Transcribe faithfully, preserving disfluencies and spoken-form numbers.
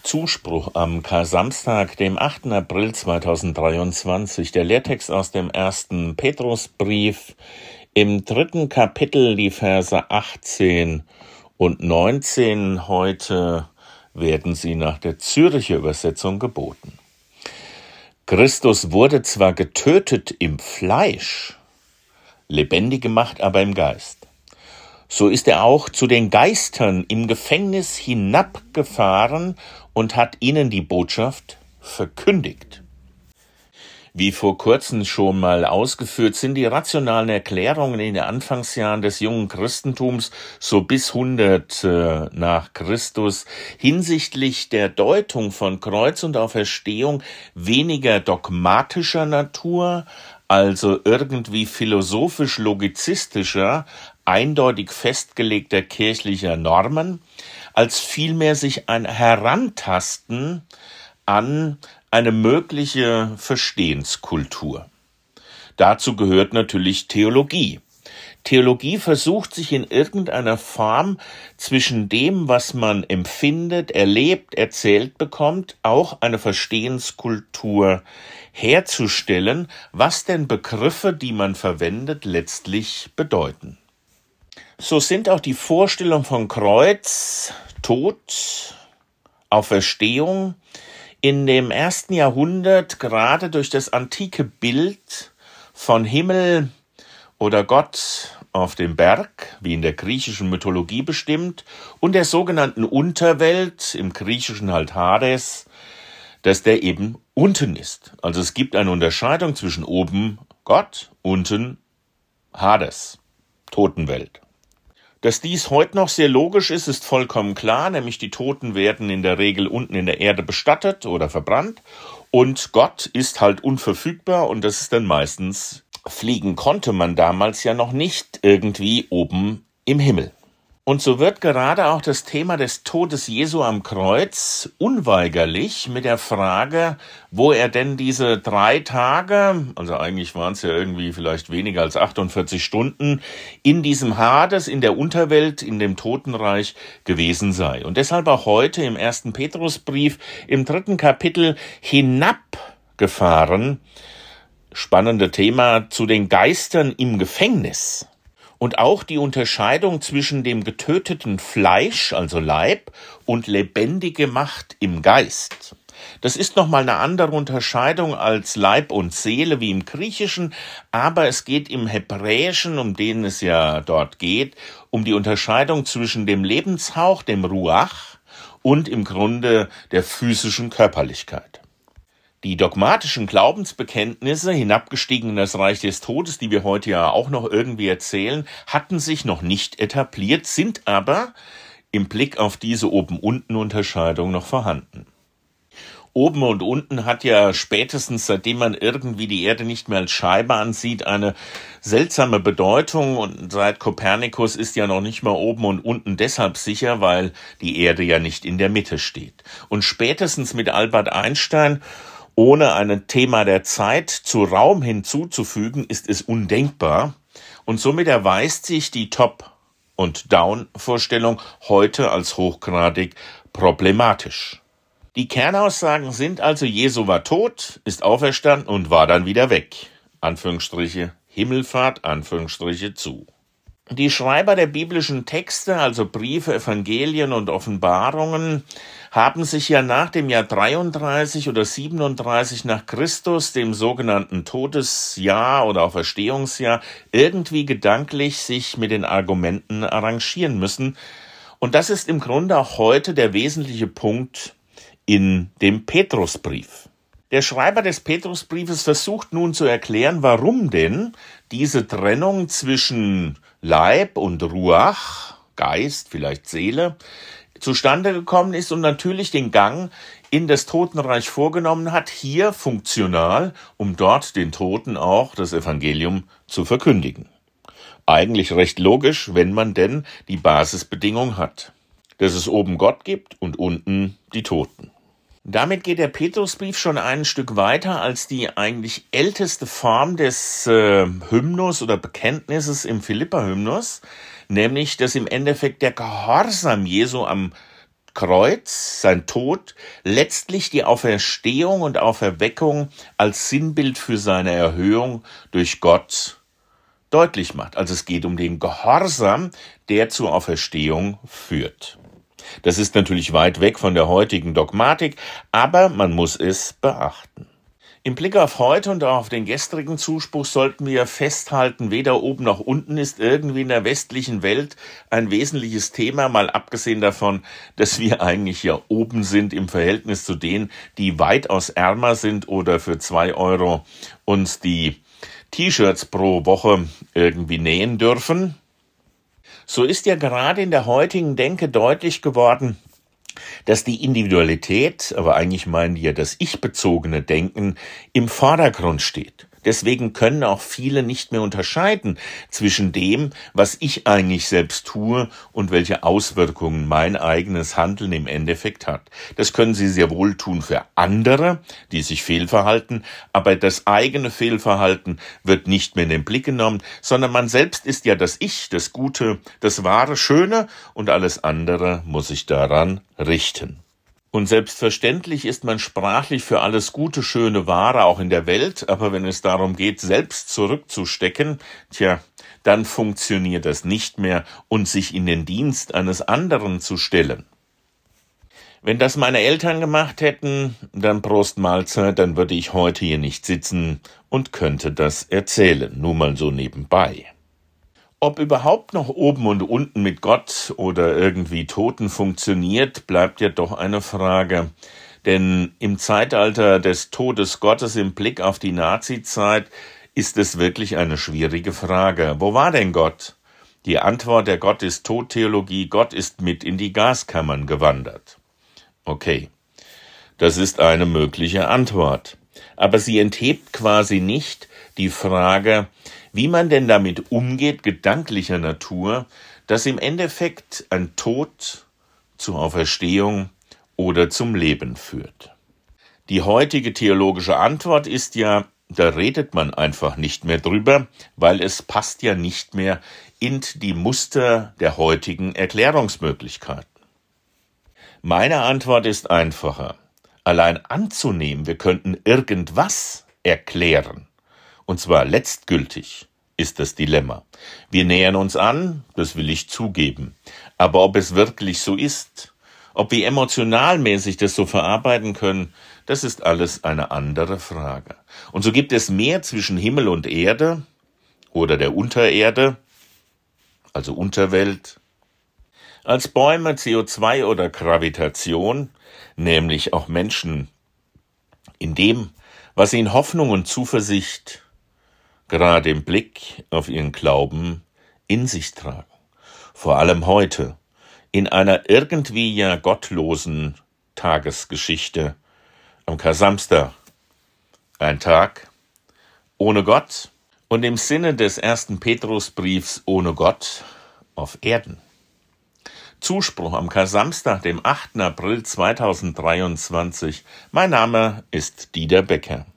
Zuspruch am Kar-Samstag, dem achten April zweitausenddreiundzwanzig. Der Lehrtext aus dem ersten Petrusbrief im dritten Kapitel, die Verse achtzehn und neunzehn. Heute werden sie nach der Zürcher Übersetzung geboten. Christus wurde zwar getötet im Fleisch, lebendig gemacht aber im Geist. So ist er auch zu den Geistern im Gefängnis hinabgefahren und hat ihnen die Botschaft verkündigt. Wie vor kurzem schon mal ausgeführt, sind die rationalen Erklärungen in den Anfangsjahren des jungen Christentums, so bis hundert äh, nach Christus, hinsichtlich der Deutung von Kreuz und Auferstehung weniger dogmatischer Natur, also irgendwie philosophisch-logizistischer, eindeutig festgelegter kirchlicher Normen, als vielmehr sich ein Herantasten an eine mögliche Verstehenskultur. Dazu gehört natürlich Theologie. Theologie versucht sich in irgendeiner Form zwischen dem, was man empfindet, erlebt, erzählt bekommt, auch eine Verstehenskultur herzustellen, was denn Begriffe, die man verwendet, letztlich bedeuten. So sind auch die Vorstellungen von Kreuz, Tod, Auferstehung in dem ersten Jahrhundert gerade durch das antike Bild von Himmel oder Gott auf dem Berg, wie in der griechischen Mythologie bestimmt, und der sogenannten Unterwelt, im griechischen halt Hades, dass der eben unten ist. Also es gibt eine Unterscheidung zwischen oben Gott, unten Hades, Totenwelt. Dass dies heute noch sehr logisch ist, ist vollkommen klar, nämlich die Toten werden in der Regel unten in der Erde bestattet oder verbrannt und Gott ist halt unverfügbar und das ist dann meistens, fliegen konnte man damals ja noch nicht irgendwie oben im Himmel. Und so wird gerade auch das Thema des Todes Jesu am Kreuz unweigerlich mit der Frage, wo er denn diese drei Tage, also eigentlich waren es ja irgendwie vielleicht weniger als achtundvierzig Stunden, in diesem Hades, in der Unterwelt, in dem Totenreich gewesen sei. Und deshalb auch heute im ersten Petrusbrief im dritten Kapitel hinabgefahren, spannende Thema, zu den Geistern im Gefängnis. Und auch die Unterscheidung zwischen dem getöteten Fleisch, also Leib, und lebendig gemacht im Geist. Das ist nochmal eine andere Unterscheidung als Leib und Seele wie im Griechischen, aber es geht im Hebräischen, um den es ja dort geht, um die Unterscheidung zwischen dem Lebenshauch, dem Ruach, und im Grunde der physischen Körperlichkeit. Die dogmatischen Glaubensbekenntnisse, hinabgestiegen in das Reich des Todes, die wir heute ja auch noch irgendwie erzählen, hatten sich noch nicht etabliert, sind aber im Blick auf diese Oben-Unten-Unterscheidung noch vorhanden. Oben und unten hat ja spätestens, seitdem man irgendwie die Erde nicht mehr als Scheibe ansieht, eine seltsame Bedeutung. Und seit Kopernikus ist ja noch nicht mal oben und unten deshalb sicher, weil die Erde ja nicht in der Mitte steht. Und spätestens mit Albert Einstein, ohne ein Thema der Zeit zu Raum hinzuzufügen, ist es undenkbar. Und somit erweist sich die Top- und Down-Vorstellung heute als hochgradig problematisch. Die Kernaussagen sind also, Jesu war tot, ist auferstanden und war dann wieder weg. Anführungsstriche Himmelfahrt, Anführungsstriche zu. Die Schreiber der biblischen Texte, also Briefe, Evangelien und Offenbarungen, haben sich ja nach dem Jahr dreiunddreißig oder siebenunddreißig nach Christus, dem sogenannten Todesjahr oder Auferstehungsjahr, irgendwie gedanklich sich mit den Argumenten arrangieren müssen. Und das ist im Grunde auch heute der wesentliche Punkt in dem Petrusbrief. Der Schreiber des Petrusbriefes versucht nun zu erklären, warum denn diese Trennung zwischen Leib und Ruach, Geist, vielleicht Seele, zustande gekommen ist und natürlich den Gang in das Totenreich vorgenommen hat, hier funktional, um dort den Toten auch das Evangelium zu verkündigen. Eigentlich recht logisch, wenn man denn die Basisbedingung hat, dass es oben Gott gibt und unten die Toten. Damit geht der Petrusbrief schon ein Stück weiter als die eigentlich älteste Form des äh, Hymnus oder Bekenntnisses im Philipper-Hymnus, nämlich dass im Endeffekt der Gehorsam Jesu am Kreuz, sein Tod, letztlich die Auferstehung und Auferweckung als Sinnbild für seine Erhöhung durch Gott deutlich macht. Also es geht um den Gehorsam, der zur Auferstehung führt. Das ist natürlich weit weg von der heutigen Dogmatik, aber man muss es beachten. Im Blick auf heute und auch auf den gestrigen Zuspruch sollten wir festhalten, weder oben noch unten ist irgendwie in der westlichen Welt ein wesentliches Thema, mal abgesehen davon, dass wir eigentlich ja oben sind im Verhältnis zu denen, die weitaus ärmer sind oder für zwei Euro uns die T-Shirts pro Woche irgendwie nähen dürfen. So ist ja gerade in der heutigen Denke deutlich geworden, dass die Individualität, aber eigentlich meinen die ja das ich-bezogene Denken, im Vordergrund steht. Deswegen können auch viele nicht mehr unterscheiden zwischen dem, was ich eigentlich selbst tue und welche Auswirkungen mein eigenes Handeln im Endeffekt hat. Das können sie sehr wohl tun für andere, die sich fehlverhalten, aber das eigene Fehlverhalten wird nicht mehr in den Blick genommen, sondern man selbst ist ja das Ich, das Gute, das Wahre, Schöne und alles andere muss sich daran richten. Und selbstverständlich ist man sprachlich für alles Gute, Schöne, Wahre auch in der Welt, aber wenn es darum geht, selbst zurückzustecken, tja, dann funktioniert das nicht mehr und sich in den Dienst eines anderen zu stellen. Wenn das meine Eltern gemacht hätten, dann Prost Mahlzeit, dann würde ich heute hier nicht sitzen und könnte das erzählen, nur mal so nebenbei. Ob überhaupt noch oben und unten mit Gott oder irgendwie Toten funktioniert, bleibt ja doch eine Frage. Denn im Zeitalter des Todes Gottes im Blick auf die Nazizeit ist es wirklich eine schwierige Frage. Wo war denn Gott? Die Antwort der Gott ist Tot-Theologie, Gott ist mit in die Gaskammern gewandert. Okay, das ist eine mögliche Antwort. Aber sie enthebt quasi nicht die Frage, wie man denn damit umgeht, gedanklicher Natur, dass im Endeffekt ein Tod zur Auferstehung oder zum Leben führt. Die heutige theologische Antwort ist ja, da redet man einfach nicht mehr drüber, weil es passt ja nicht mehr in die Muster der heutigen Erklärungsmöglichkeiten. Meine Antwort ist einfacher. Allein anzunehmen, wir könnten irgendwas erklären, und zwar letztgültig, ist das Dilemma. Wir nähern uns an, das will ich zugeben. Aber ob es wirklich so ist, ob wir emotionalmäßig das so verarbeiten können, das ist alles eine andere Frage. Und so gibt es mehr zwischen Himmel und Erde oder der Untererde, also Unterwelt, als Bäume, C O zwei oder Gravitation, nämlich auch Menschen in dem, was ihnen Hoffnung und Zuversicht gerade im Blick auf ihren Glauben in sich tragen. Vor allem heute, in einer irgendwie ja gottlosen Tagesgeschichte am Kar-Samstag. Ein Tag ohne Gott und im Sinne des ersten Petrusbriefs ohne Gott auf Erden. Zuspruch am Kar-Samstag, dem achten April zweitausenddreiundzwanzig. Mein Name ist Dieter Becker.